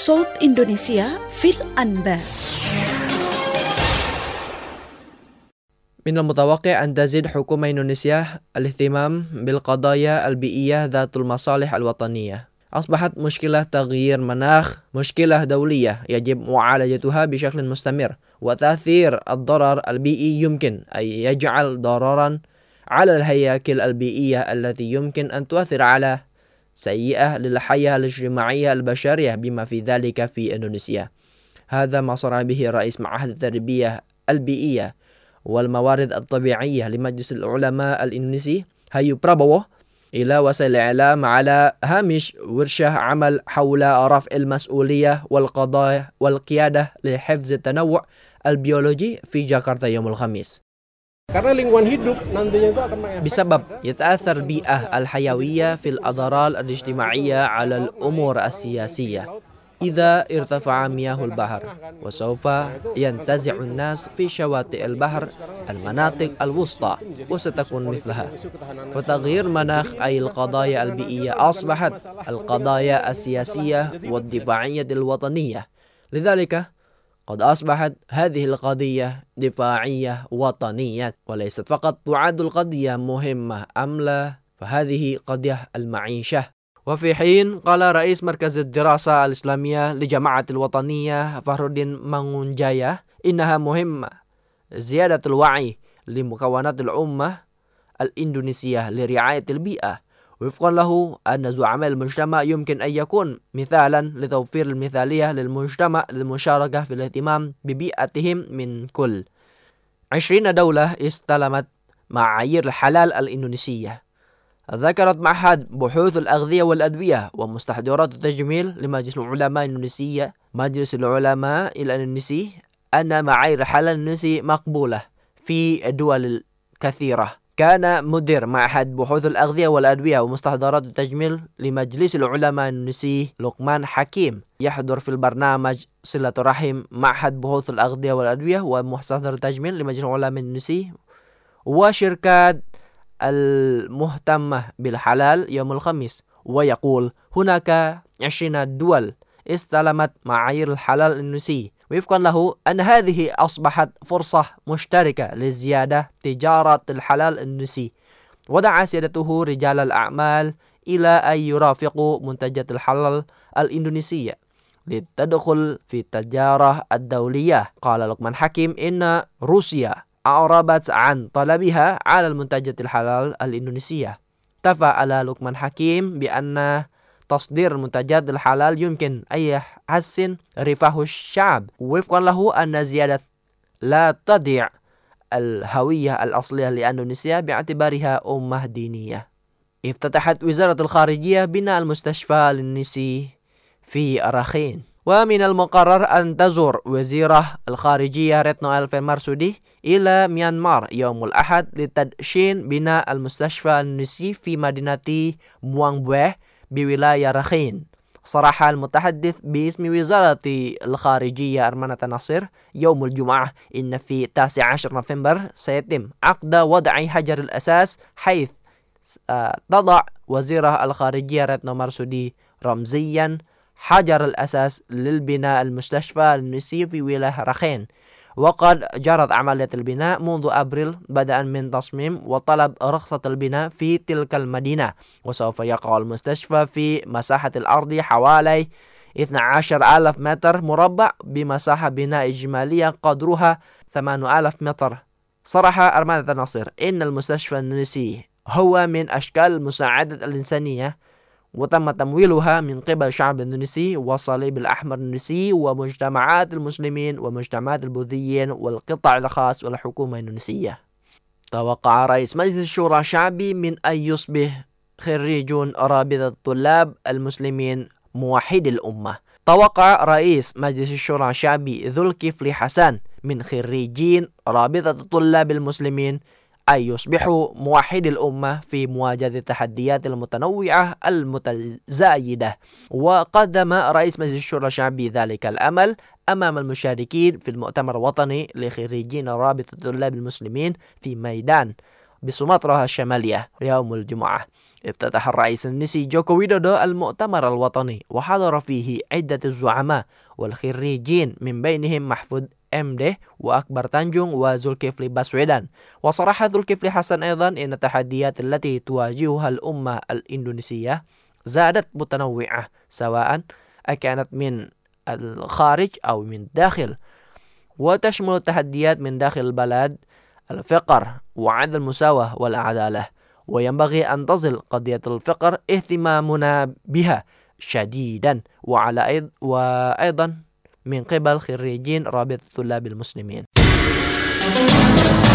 صوت إندونيسيا في الأنباء. من المتوقع أن تزيد حكومة إندونيسيا الاهتمام بالقضايا البيئية ذات المصالح الوطنية. أصبحت مشكلة تغيير مناخ مشكلة دولية يجب معالجتها بشكل مستمر، وتأثير الضرر البيئي يمكن أن يجعل ضررا على الهياكل البيئية التي يمكن أن تؤثر على سيئة للحياة الاجتماعية البشرية بما في ذلك في إندونيسيا. هذا ما صرح به رئيس معهد التربية البيئية والموارد الطبيعية لمجلس العلماء الإندونيسي هايو برابوو إلى وسائل الإعلام على هامش ورشة عمل حول رفع المسؤولية والقضايا والقيادة لحفظ التنوع البيولوجي في جاكرتا يوم الخميس. بسبب يتأثر البيئة الحيوية في الأضرار الاجتماعية على الأمور السياسية إذا ارتفع مياه البحر، وسوف ينتزع الناس في شواطئ البحر المناطق الوسطى وستكون مثلها. فتغيير مناخ أي القضايا البيئية أصبحت القضايا السياسية والدفاعية الوطنية، لذلك قد أصبحت هذه القضية دفاعية وطنية وليست فقط تعد القضية مهمة أم لا، فهذه قضية المعيشة. وفي حين قال رئيس مركز الدراسة الإسلامية لجماعة الوطنية فخر الدين مانgunjaya إنها مهمة زيادة الوعي لمكونات الأمة الإندونيسية لرعاية البيئة. وفقا له أن زعماء المجتمع يمكن أن يكون مثالا لتوفير المثالية للمجتمع للمشاركة في الاهتمام ببيئتهم من كل 20 دولة استلمت معايير الحلال الإندونيسية. ذكرت معهد بحوث الأغذية والأدوية ومستحضرات التجميل لمجلس العلماء الإندونيسية مجلس العلماء الإندونيسي أن معايير الحلال الإندونيسي مقبولة في الدول الكثيرة. كان مدير معهد بحوث الأغذية والأدوية ومستحضرات التجميل لمجلس العلماء الإندونيسي لقمان حكيم يحضر في البرنامج صلة رحم معهد بحوث الأغذية والأدوية ومستحضرات التجميل لمجلس العلماء الإندونيسي وشركات المهتمة بالحلال يوم الخميس، ويقول هناك 20 دول استلمت معايير الحلال الإندونيسي. وفقا له أن هذه أصبحت فرصة مشتركة لزيادة تجارة الحلال الإندونيسي، ودعا سيادته رجال الأعمال إلى أن يرافقوا منتجات الحلال الإندونيسية لتدخل في التجارة الدولية. قال لقمان حكيم إن روسيا أعربت عن طلبها على المنتجات الحلال الإندونيسية. تفاءل لقمان حكيم بأن تصدير المنتجات الحلال يمكن أن يحسن رفاه الشعب، وفقا له أن زيادة لا تضيع الهوية الأصلية لإندونيسيا باعتبارها أمة دينية. افتتحت وزارة الخارجية بناء المستشفى الإندونيسي في راخين. ومن المقرر أن تزور وزيرة الخارجية ريتنو الفيمارسودي إلى ميانمار يوم الأحد لتدشين بناء المستشفى الإندونيسي في مدينة موانغبوه بولاية راخين. صرح المتحدث باسم وزارة الخارجية أرمانة ناصر يوم الجمعة إن في 19 نوفمبر سيتم عقد وضع حجر الأساس، حيث تضع وزيرة الخارجية ريتنو مارسودي رمزيا حجر الأساس للبناء المستشفى الإندونيسي في ولاية راخين. وقد جرت عملية البناء منذ أبريل بدءا من تصميم وطلب رخصة البناء في تلك المدينة، وسوف يقع المستشفى في مساحة الأرض حوالي 12,000 متر مربع بمساحة بناء إجمالية قدرها 8,000 متر. صرح أرمانة ناصر إن المستشفى الإندونيسي هو من أشكال المساعدة الإنسانية وتم تمويلها من قبل الشعب الإندونيسي والصليب الأحمر الإندونيسي ومجتمعات المسلمين ومجتمعات البوذيين والقطاع الخاص والحكومة الإندونيسية. توقع رئيس مجلس الشورى الشعبي من أن يصبح خريجون رابطة الطلاب المسلمين موحد الأمة. توقع رئيس مجلس الشورى الشعبي ذو الكفل حسن من خريجين رابطة الطلاب المسلمين أن يصبحوا موحد الأمة في مواجهة التحديات المتنوعة المتزايدة. وقدم رئيس مجلس الشورى الشعبي ذلك الأمل أمام المشاركين في المؤتمر الوطني لخريجين رابطة الطلاب المسلمين في ميدان بسومطرة الشمالية يوم الجمعة. افتتح الرئيس النيسي جوكو ويدودو المؤتمر الوطني، وحضر فيه عدة الزعماء والخريجين من بينهم محفود MD وأكبر تانجونغ وزولكيفلي باسويدان. وصرح زولكيفلي حسن أيضا إن التحديات التي تواجهها الأمة الإندونيسية زادت متنوعة، سواء كانت من الخارج أو من الداخل، وتشمل التحديات من داخل البلد الفقر وعدم المساواة والعدالة، وينبغي أن تظل قضية الفقر اهتمامنا بها شديدا، وأيضا من قبل خريجين رابطة الطلاب المسلمين.